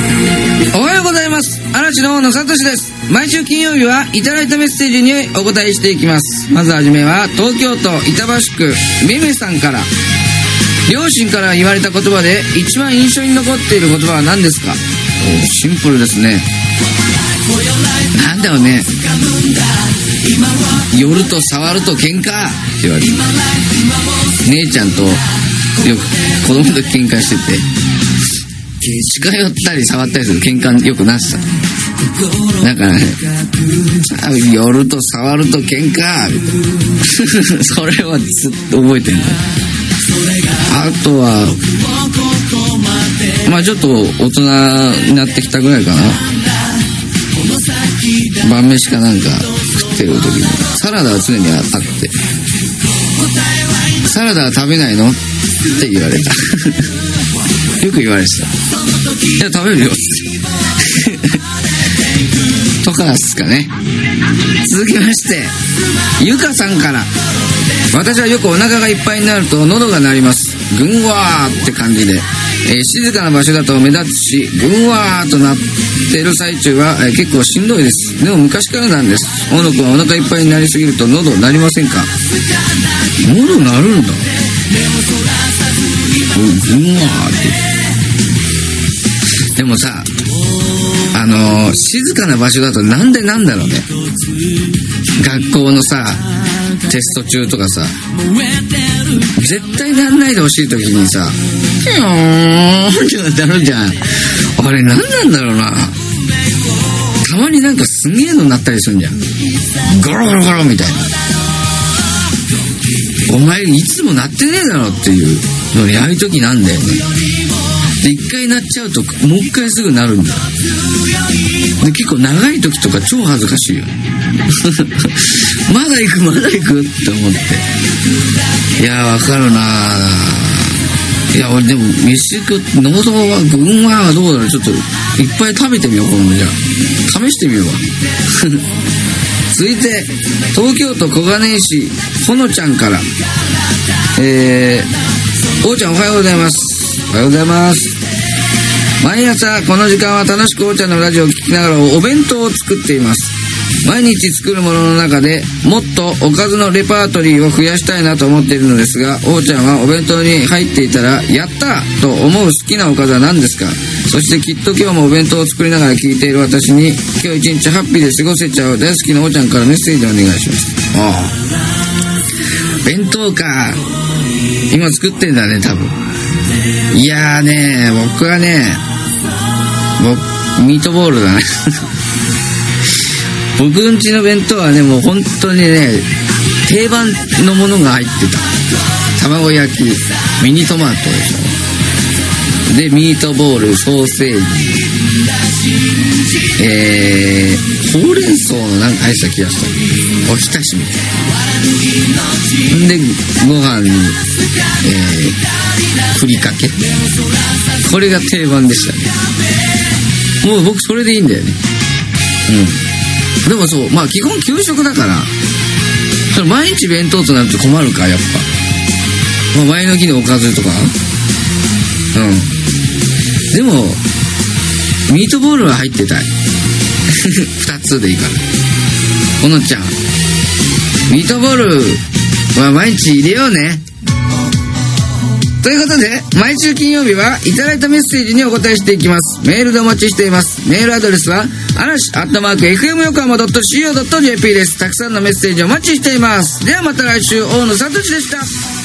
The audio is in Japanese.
おはようございます。嵐の大野聡です。毎週金曜日はいただいたメッセージにお答えしていきます。まずはじめは東京都板橋区めめさんから。両親から言われた言葉で一番印象に残っている言葉は何ですか？シンプルですね。なんだろうね。寄ると触ると喧嘩って言われて、姉ちゃんとよく子供と喧嘩してて、近寄ったり触ったりする喧嘩よくなってた。だからね、寄ると触ると喧嘩みたいなそれはずっと覚えてるんだ。あとはまあちょっと大人になってきたぐらいかな。晩飯かなんか食ってる時にサラダは常にあって、サラダは食べないのって言われたよく言われてた。いや食べるよとかですかね。続きましてゆかさんから。私はよくお腹がいっぱいになると喉が鳴ります。ぐんわーって感じで、静かな場所だと目立つし、ぐんわーとなってる最中は、結構しんどいです。でも昔からなんです。大野くんはお腹いっぱいになりすぎると喉鳴りませんか？喉鳴るんだ。ぐんわーって。でもさ、静かな場所だとなんでなんだろうね。学校のさテスト中とかさ、絶対なんないでほしい時にさ、ってなるじゃん。あれなんなんだろうな。たまになんかすげえのなったりするんじゃん。ゴロゴロゴロみたいな。お前いつもなってねえだろっていうのにああいう時なんだよね。で一回なっちゃうともう一回すぐなるんだよ。で結構長い時とか超恥ずかしいよまだ行くって思って。いやわかるな。いや俺でも飯食って喉はぐんわはどうだろう。ちょっといっぱい食べてみよう。今度じゃあ試してみようわ続いて東京都小金井市ほのちゃんから。おうちゃんおはようございます。おはようございます。毎朝この時間は楽しくおうちゃんのラジオを聞きながらお弁当を作っています。毎日作るものの中でもっとおかずのレパートリーを増やしたいなと思っているのですが、おうちゃんはお弁当に入っていたらやったと思う好きなおかずは何ですか？そしてきっと今日もお弁当を作りながら聞いている私に今日一日ハッピーで過ごせちゃう大好きなおうちゃんからメッセージをお願いします。弁当か。今作ってんだね多分。いやーね、僕はねミートボールだね僕ん家の弁当はねもう本当にね定番のものが入ってた。卵焼き、ミニトマトでしょ。でミートボール、ソーセージ、ほうれん草のなんか入った気がした。おひたしみたいな。でご飯に、ふりかけ。これが定番でしたね。もう僕それでいいんだよね。でもそう、まあ基本給食だからそれ毎日弁当となると困るかやっぱ。前の日のおかずとか。でもミートボールは入ってたい2つでいいから。ほのちゃんミートボールは毎日入れようね。ということで毎週金曜日はいただいたメッセージにお答えしていきます。メールでお待ちしています。メールアドレスはarash@fmyokohama.co.jp です。たくさんのメッセージお待ちしています。ではまた来週、大野聡でした。